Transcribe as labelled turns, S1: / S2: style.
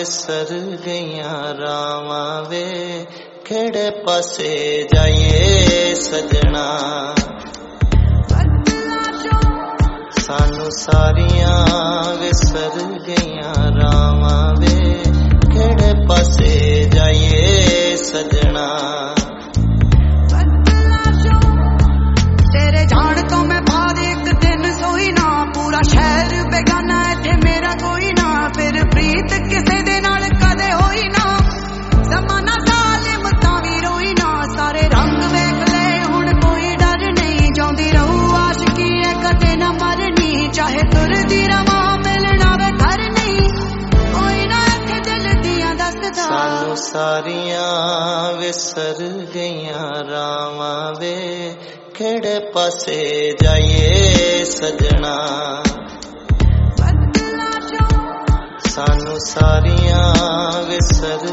S1: विसर गईयां रावां वे केड़े पासे जाइए सजना सानू सारियां विसर गईयां रावां वे केड़े पासे जाइए सजना
S2: तेरे जान तो मैं बाद एक दिन सोई ना पूरा शहर बेगाना इत्थे मेरा कोई ना फिर प्रीत किसे दे नाल कदे होई ना जमाना जालिम तां वी रोई ना सारे रंग वेख ले हुण कोई डर नहीं जांदी रहू आशिकी है कदे ना मरनी चाहे तुरदी रवां मिलना वे घर नहीं कोई ना इत्थे दिल दियां दसदा
S1: सानू सारियां विसर गईयां रावां वे केड़े पासे जाइए सजना सानू सारियां विसर